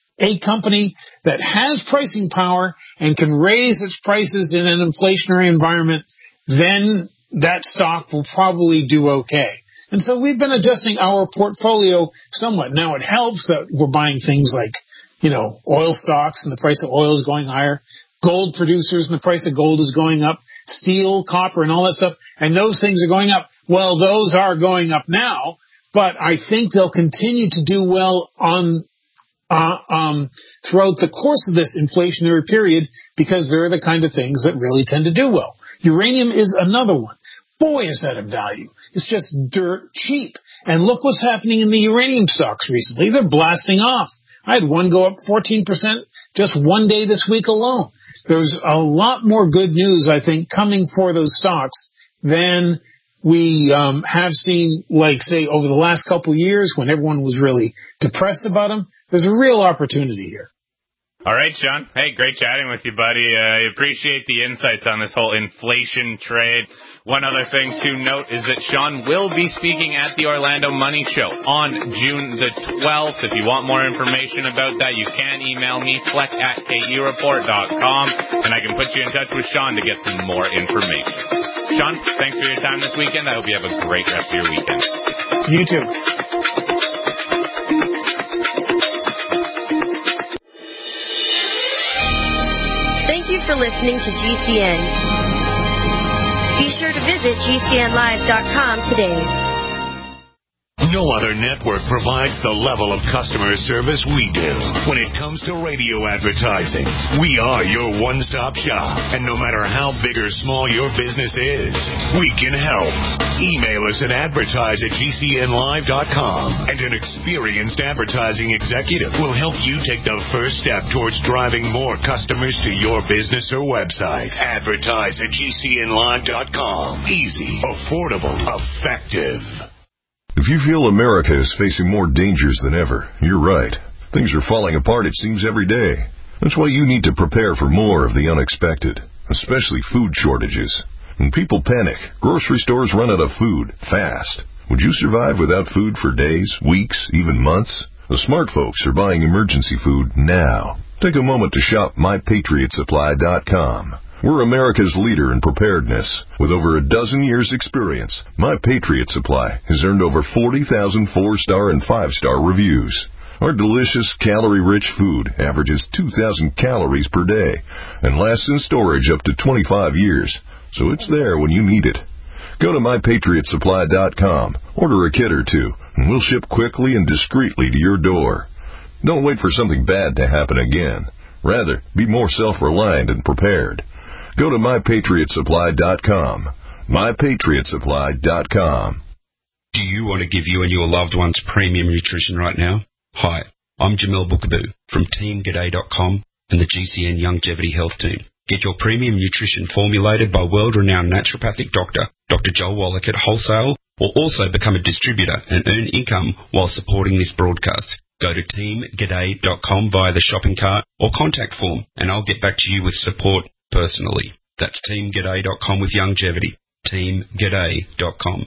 Speaker 16: a company that has pricing power and can raise its prices in an inflationary environment, then that stock will probably do okay. And so we've been adjusting our portfolio somewhat. Now it helps that we're buying things like, you know, oil stocks and the price of oil is going higher, gold producers and the price of gold is going up, steel, copper, and all that stuff, and those things are going up. Well, those are going up now, but I think they'll continue to do well on uh, um, throughout the course of this inflationary period because they're the kind of things that really tend to do well. Uranium is another one. Boy, is that a value. It's just dirt cheap. And look what's happening in the uranium stocks recently. They're blasting off. I had one go up fourteen percent just one day this week alone. There's a lot more good news, I think, coming for those stocks than we um, have seen, like, say, over the last couple of years when everyone was really depressed about them. There's a real opportunity here.
Speaker 4: All right, Sean. Hey, great chatting with you, buddy. I uh, appreciate the insights on this whole inflation trade. One other thing to note is that Sean will be speaking at the Orlando Money Show on June the twelfth. If you want more information about that, you can email me, fleck at k e report dot com, and I can put you in touch with Sean to get some more information. Sean, thanks for your time this weekend. I hope you have a great rest of your weekend.
Speaker 16: You too.
Speaker 6: Thank you for listening to G C N. Be sure to visit G C N live dot com today.
Speaker 17: No other network provides the level of customer service we do. When it comes to radio advertising, we are your one-stop shop. And no matter how big or small your business is, we can help. Email us at advertise at G C N live dot com, and an experienced advertising executive will help you take the first step towards driving more customers to your business or website. Advertise at G C N live dot com. Easy, affordable, effective.
Speaker 18: If you feel America is facing more dangers than ever, you're right. Things are falling apart, it seems, every day. That's why you need to prepare for more of the unexpected, especially food shortages. When people panic, grocery stores run out of food fast. Would you survive without food for days, weeks, even months? The smart folks are buying emergency food now. Take a moment to shop my patriot supply dot com. We're America's leader in preparedness. With over a dozen years' experience, My Patriot Supply has earned over forty thousand four-star and five-star reviews. Our delicious, calorie-rich food averages two thousand calories per day and lasts in storage up to twenty-five years, so it's there when you need it. Go to my patriot supply dot com, order a kit or two, and we'll ship quickly and discreetly to your door. Don't wait for something bad to happen again. Rather, be more self-reliant and prepared. Go to my patriot supply dot com. my patriot supply dot com.
Speaker 9: Do you want to give you and your loved ones premium nutrition right now? Hi, I'm Jamel Bookaboo from team g'day dot com and the G C N Longevity Health Team. Get your premium nutrition formulated by world-renowned naturopathic doctor, Doctor Joel Wallach at wholesale, or also become a distributor and earn income while supporting this broadcast. Go to team g'day dot com via the shopping cart or contact form, and I'll get back to you with support personally. That's team g'day dot com with longevity. team g'day dot com.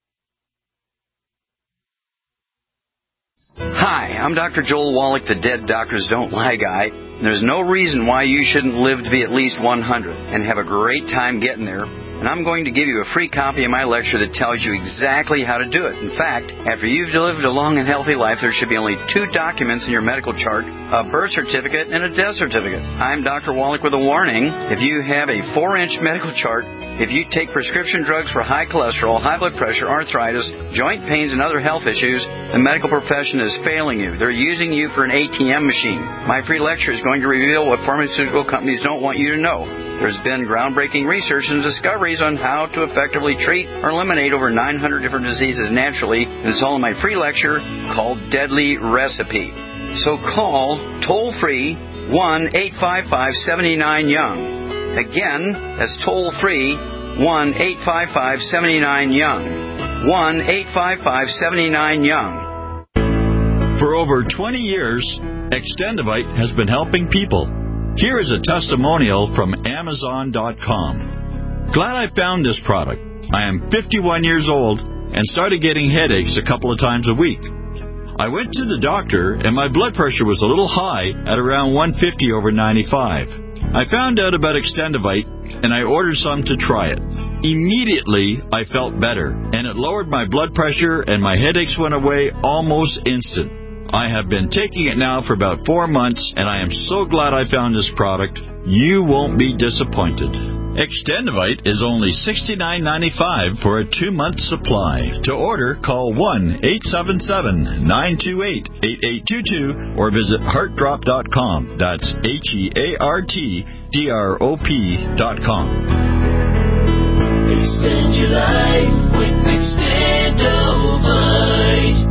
Speaker 19: Hi, I'm Doctor Joel Wallach, the Dead Doctors Don't Lie guy. There's no reason why you shouldn't live to be at least one hundred and have a great time getting there and I'm going to give you a free copy of my lecture that tells you exactly how to do it. In fact, after you've lived a long and healthy life, there should be only two documents in your medical chart, a birth certificate and a death certificate. I'm Doctor Wallach with a warning. If you have a four-inch medical chart, if you take prescription drugs for high cholesterol, high blood pressure, arthritis, joint pains, and other health issues, the medical profession is failing you. They're using you for an A T M machine. My free lecture is going to reveal what pharmaceutical companies don't want you to know. There's been groundbreaking research and discoveries on how to effectively treat or eliminate over nine hundred different diseases naturally, and it's all in my free lecture called Deadly Recipe. So call toll-free one eight five five, seven nine, young. Again, that's toll-free one eight five five, seven nine, young. one eight five five, seven nine, young.
Speaker 20: For over twenty years, Extendivite has been helping people. Here is a testimonial from Amazon dot com. Glad I found this product. I am fifty-one years old and started getting headaches a couple of times a week. I went to the doctor and my blood pressure was a little high at around one fifty over ninety-five. I found out about Extendivite and I ordered some to try it. Immediately, I felt better and it lowered my blood pressure and my headaches went away almost instant. I have been taking it now for about four months, and I am so glad I found this product. You won't be disappointed. Extendivite is only sixty-nine ninety-five for a two-month supply. To order, call one eight seven seven, nine two eight, eight eight two two or visit heart drop dot com. That's H E A R T D R O P dot com.
Speaker 21: Extend your life with Extendivite.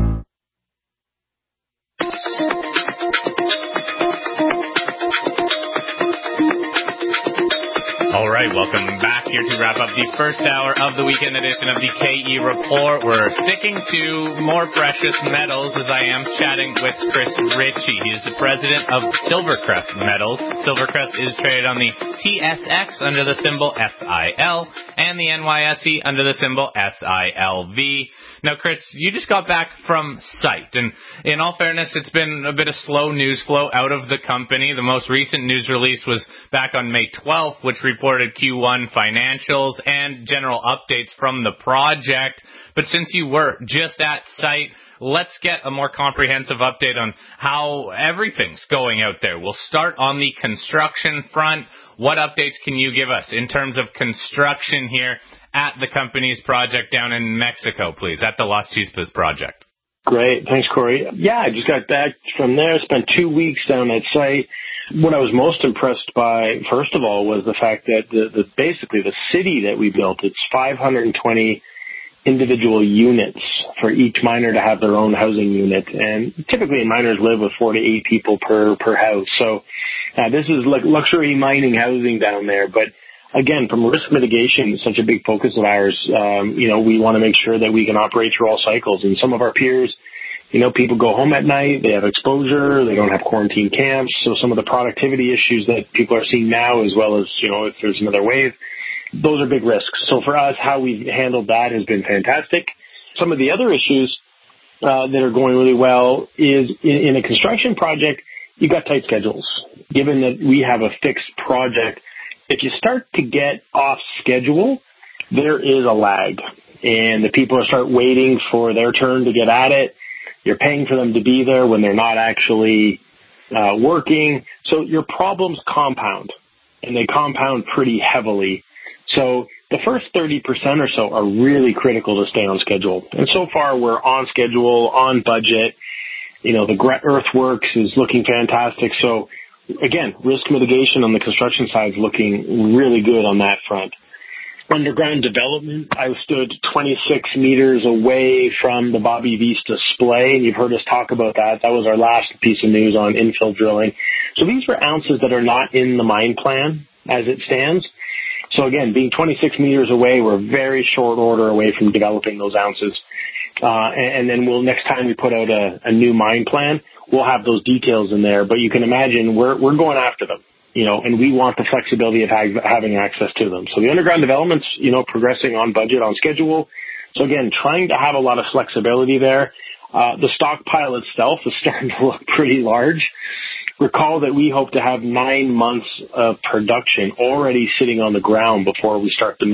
Speaker 4: All right, welcome back here to wrap up the first hour of the weekend edition of the K E Report. We're sticking to more precious metals as I am chatting with Chris Ritchie. He is the president of Silvercrest Metals. Silvercrest is traded on the T S X under the symbol S I L and the N Y S E under the symbol S I L V. Now, Chris, you just got back from site, and in all fairness, it's been a bit of slow news flow out of the company. The most recent news release was back on May twelfth, which reported Q one financials and general updates from the project. But since you were just at site, let's get a more comprehensive update on how everything's going out there. We'll start on the construction front. What updates can you give us in terms of construction here at the company's project down in Mexico, please, at the Las Chispas project?
Speaker 22: Great. Thanks, Corey. Yeah, I just got back from there, spent two weeks down at site. What I was most impressed by, first of all, was the fact that the, the basically the city that we built, it's five hundred twenty individual units for each miner to have their own housing unit. And typically miners live with four to eight people per, per house. So uh, this is like luxury mining housing down there. But again, from risk mitigation, such a big focus of ours, um, you know, we want to make sure that we can operate through all cycles. And some of our peers, you know, people go home at night, they have exposure, they don't have quarantine camps. So some of the productivity issues that people are seeing now, as well as, you know, if there's another wave, those are big risks. So for us, how we've handled that has been fantastic. Some of the other issues uh, that are going really well is in, in a construction project, you got tight schedules. Given that we have a fixed project, if you start to get off schedule, there is a lag, and the people start waiting for their turn to get at it. You're paying for them to be there when they're not actually uh, working. So your problems compound, and they compound pretty heavily. So the first thirty percent or so are really critical to stay on schedule. And so far, we're on schedule, on budget. You know, the earthworks is looking fantastic. So again, risk mitigation on the construction side is looking really good on that front. Underground development, I stood twenty-six meters away from the Bobby Vista splay, and you've heard us talk about that. That was our last piece of news on infill drilling. So these were ounces that are not in the mine plan as it stands. So again, being twenty-six meters away, we're very short order away from developing those ounces. Uh, and, and then we'll, next time we put out a, a new mine plan, we'll have those details in there. But you can imagine we're, we're going after them, you know, and we want the flexibility of ha- having access to them. So the underground development's, you know, progressing on budget, on schedule. So again, trying to have a lot of flexibility there. Uh, the stockpile itself is starting to look pretty large. Recall that we hope to have nine months of production already sitting on the ground before we start the mill.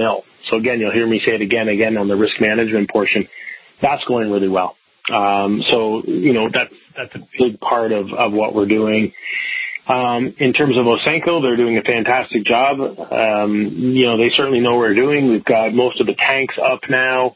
Speaker 22: So again, you'll hear me say it again, again on the risk management portion. That's going really well. Um, so, you know, that, that's a big part of, of what we're doing. Um, in terms of Osenko, they're doing a fantastic job. Um, you know, they certainly know what we're doing. We've got most of the tanks up now.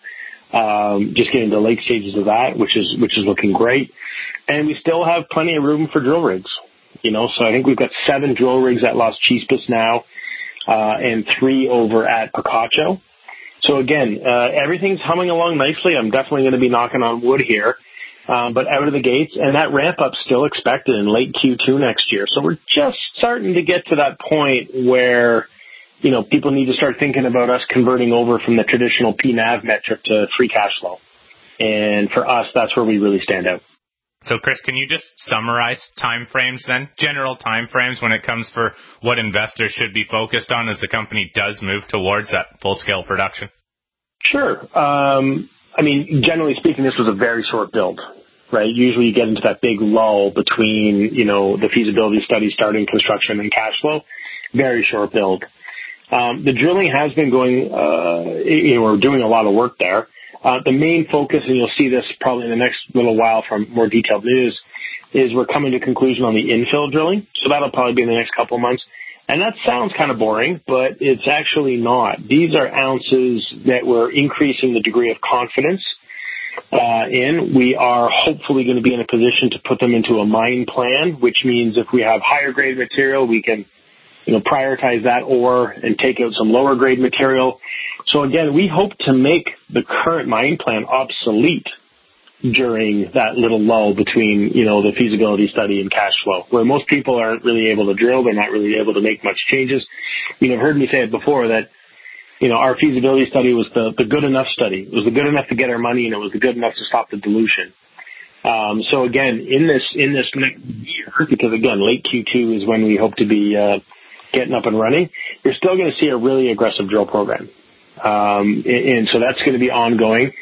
Speaker 22: Um, just getting the late stages of that, which is, which is looking great. And we still have plenty of room for drill rigs, you know, so I think we've got seven drill rigs at Las Chispas now, uh, and three over at Picacho. So again, uh, everything's humming along nicely. I'm definitely going to be knocking on wood here, um, but out of the gates, and that ramp up's still expected in late Q two next year. So we're just starting to get to that point where, you know, people need to start thinking about us converting over from the traditional P N A V metric to free cash flow. And for us, that's where we really stand out.
Speaker 4: So, Chris, can you just summarize timeframes then, general timeframes when it comes for what investors should be focused on as the company does move towards that full-scale production?
Speaker 22: Sure. Um, I mean, generally speaking, this was a very short build, right? Usually you get into that big lull between, you know, the feasibility study starting construction and cash flow. Very short build. Um, the drilling has been going, uh, you know, we're doing a lot of work there. Uh, the main focus, and you'll see this probably in the next little while from more detailed news, is we're coming to conclusion on the infill drilling. So that'll probably be in the next couple of months. And that sounds kind of boring, but it's actually not. These are ounces that we're increasing the degree of confidence uh, in. We are hopefully going to be in a position to put them into a mine plan, which means if we have higher grade material, we can, you know, prioritize that ore and take out some lower grade material. So again, we hope to make the current mine plan obsolete during that little lull between, you know, the feasibility study and cash flow, where most people aren't really able to drill. They're not really able to make much changes. You know, heard me say it before that, you know, our feasibility study was the, the good enough study. It was the good enough to get our money, and it was the good enough to stop the dilution. Um, so again, in this, in this next year, because again, late Q two is when we hope to be, uh, getting up and running, you're still going to see a really aggressive drill program. Um, and, and so that's going to be ongoing.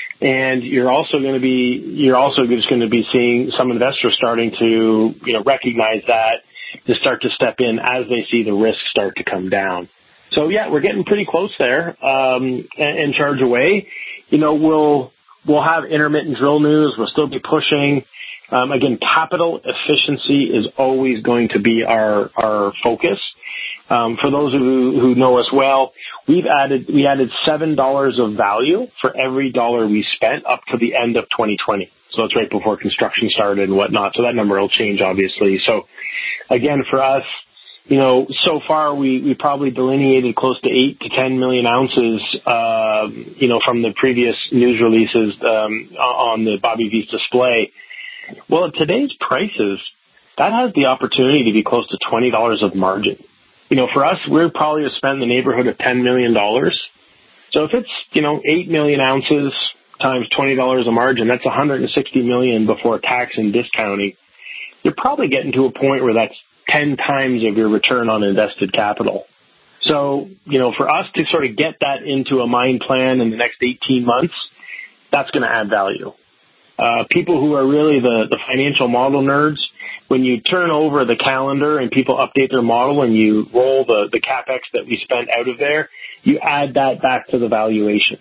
Speaker 22: And you're also going to be, you're also just going to be seeing some investors starting to, you know, recognize that, to start to step in as they see the risks start to come down. So yeah, we're getting pretty close there, um, and, and charge away. You know, we'll, we'll have intermittent drill news. We'll still be pushing. Um, again, capital efficiency is always going to be our, our focus. Um, for those who, who know us well, we've added, we added seven dollars of value for every dollar we spent up to the end of twenty twenty. So it's right before construction started and whatnot. So that number will change, obviously. So again, for us, you know, so far we, we probably delineated close to eight to ten million ounces, uh, you know, from the previous news releases, um, on the Bobby V's display. Well, at today's prices, that has the opportunity to be close to twenty dollars of margin. You know, for us, we're probably to spend in the neighborhood of ten million dollars. So if it's, you know, eight million ounces times twenty dollars a margin, that's one hundred sixty million dollars before tax and discounting. You're probably getting to a point where that's ten times of your return on invested capital. So, you know, for us to sort of get that into a mine plan in the next eighteen months, that's going to add value. Uh, people who are really the, the financial model nerds, when you turn over the calendar and people update their model and you roll the, the CapEx that we spent out of there, you add that back to the valuation,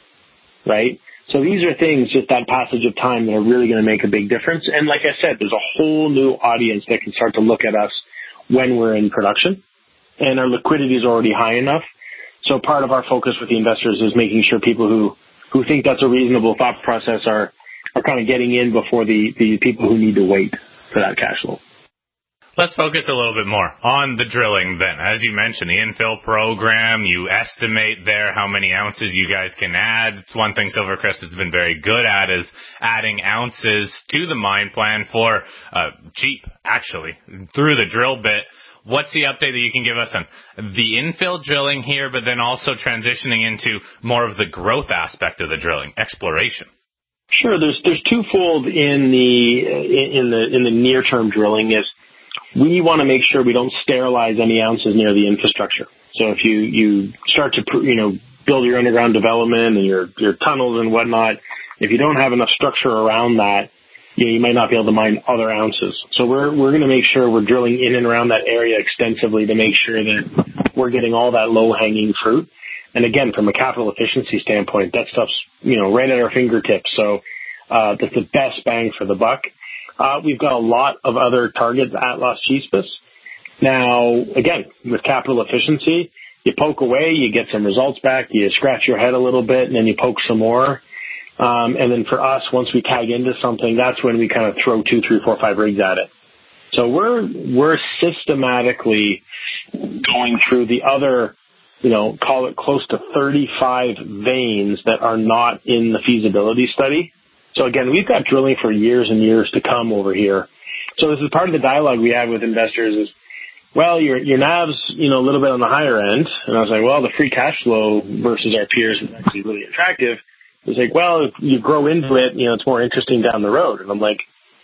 Speaker 22: right? So these are things, just that passage of time, that are really going to make a big difference. And like I said, there's a whole new audience that can start to look at us when we're in production, and our liquidity is already high enough. So part of our focus with the investors is making sure people who, who think that's a reasonable thought process are, are kind of getting in before the, the people who need to wait for that cash flow.
Speaker 4: Let's focus a little bit more on the drilling then. As you mentioned, the infill program, you estimate there how many ounces you guys can add. It's one thing Silvercrest has been very good at, is adding ounces to the mine plan for uh, cheap, actually, through the drill bit. What's the update that you can give us on the infill drilling here, but then also transitioning into more of the growth aspect of the drilling, exploration?
Speaker 22: Sure. There's there's twofold in the in the in the near term drilling. Is we want to make sure we don't sterilize any ounces near the infrastructure. So if you you start to you know build your underground development and your your tunnels and whatnot, if you don't have enough structure around that, you know, you might not be able to mine other ounces. So we're we're going to make sure we're drilling in and around that area extensively to make sure that we're getting all that low hanging fruit. And again, from a capital efficiency standpoint, that stuff's, you know, right at our fingertips. So uh, that's the best bang for the buck. Uh, we've got a lot of other targets at Las Chispas. Now, again, with capital efficiency, you poke away, you get some results back, you scratch your head a little bit, and then you poke some more. Um, and then for us, once we tag into something, that's when we kind of throw two, three, four, five rigs at it. So we're we're systematically going through the other, you know, call it close to thirty-five veins that are not in the feasibility study. So again, we've got drilling for years and years to come over here. So this is part of the dialogue we have with investors is, well, your your N A V's, you know, a little bit on the higher end. And I was like, well, the free cash flow versus our peers is actually really attractive. It's like, well, if you grow into it, you know, it's more interesting down the road. And I'm like,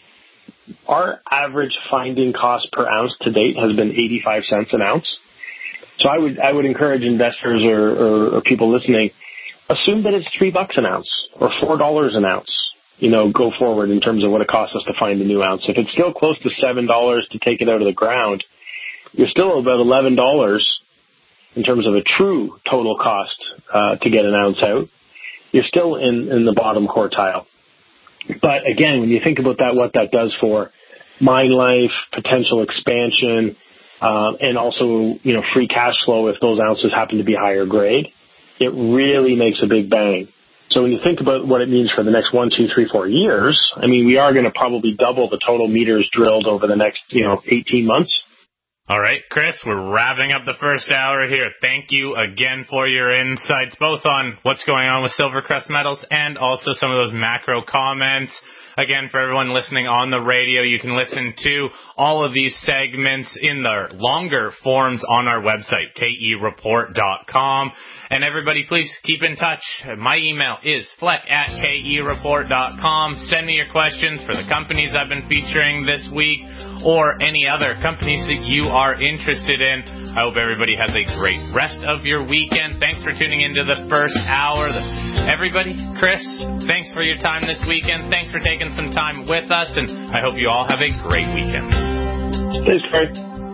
Speaker 22: our average finding cost per ounce to date has been eighty-five cents an ounce. So I would I would encourage investors or, or, or people listening, assume that it's three bucks an ounce or four dollars an ounce. You know, go forward in terms of what it costs us to find a new ounce. If it's still close to seven dollars to take it out of the ground, you're still about eleven dollars in terms of a true total cost uh, to get an ounce out. You're still in, in the bottom quartile. But again, when you think about that, what that does for mine life, potential expansion, uh, and also, you know, free cash flow if those ounces happen to be higher grade, it really makes a big bang. So when you think about what it means for the next one, two, three, four years, I mean, we are going to probably double the total meters drilled over the next, you know, eighteen months.
Speaker 4: All right, Chris, we're wrapping up the first hour here. Thank you again for your insights, both on what's going on with Silvercrest Metals and also some of those macro comments. Again, for everyone listening on the radio, you can listen to all of these segments in the longer forms on our website, K E report dot com. And everybody, please keep in touch. My email is fleck at K E report dot com. Send me your questions for the companies I've been featuring this week or any other companies that you are interested in. I hope everybody has a great rest of your weekend. Thanks for tuning into the first hour. Everybody, Chris, thanks for your time this weekend. Thanks for taking some time with us, and I hope you all have a great weekend.
Speaker 22: Thanks, Craig.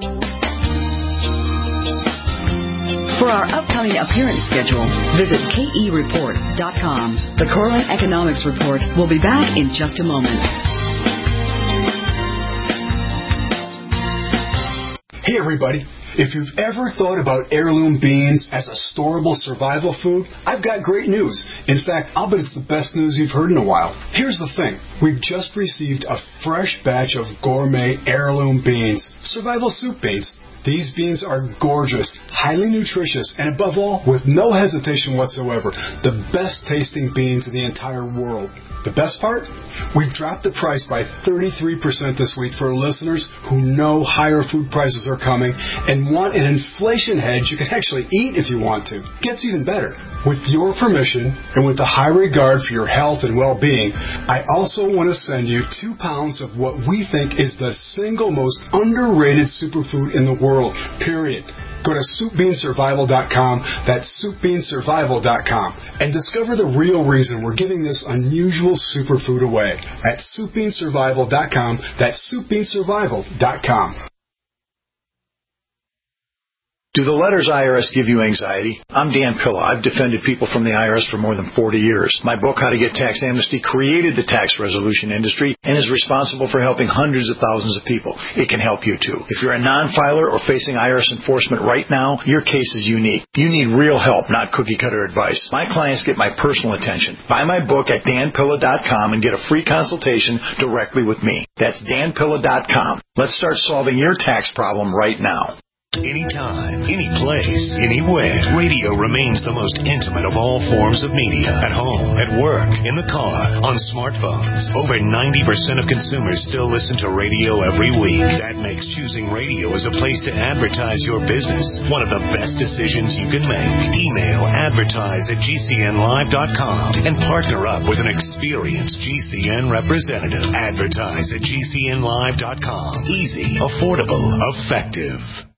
Speaker 3: For our upcoming appearance schedule, visit K E report dot com. The Corlin Economics Report will be back in just a moment.
Speaker 2: Hey, everybody. If you've ever thought about heirloom beans as a storable survival food, I've got great news. In fact, I'll bet it's the best news you've heard in a while. Here's the thing. We've just received a fresh batch of gourmet heirloom beans, survival soup beans. These beans are gorgeous, highly nutritious, and above all, with no hesitation whatsoever, the best tasting beans in the entire world. The best part? We've dropped the price by thirty-three percent this week for listeners who know higher food prices are coming and want an inflation hedge you can actually eat if you want to. Gets even better. With your permission and with a high regard for your health and well-being, I also want to send you two pounds of what we think is the single most underrated superfood in the world, period. Go to soup bean survival dot com, that's soup bean survival dot com, and discover the real reason we're giving this unusual superfood away at soup bean survival dot com, that's soup bean survival dot com.
Speaker 8: Do the letters I R S give you anxiety? I'm Dan Pilla. I've defended people from the I R S for more than forty years. My book, How to Get Tax Amnesty, created the tax resolution industry and is responsible for helping hundreds of thousands of people. It can help you too. If you're a non-filer or facing I R S enforcement right now, your case is unique. You need real help, not cookie-cutter advice. My clients get my personal attention. Buy my book at dan pilla dot com and get a free consultation directly with me. That's dan pilla dot com. Let's start solving your tax problem right now.
Speaker 17: Anytime, any place, anywhere, radio remains the most intimate of all forms of media. At home, at work, in the car, on smartphones. Over ninety percent of consumers still listen to radio every week. That makes choosing radio as a place to advertise your business one of the best decisions you can make. Email advertise at G C N live dot com and partner up with an experienced G C N representative. Advertise at G C N live dot com. Easy, affordable, effective.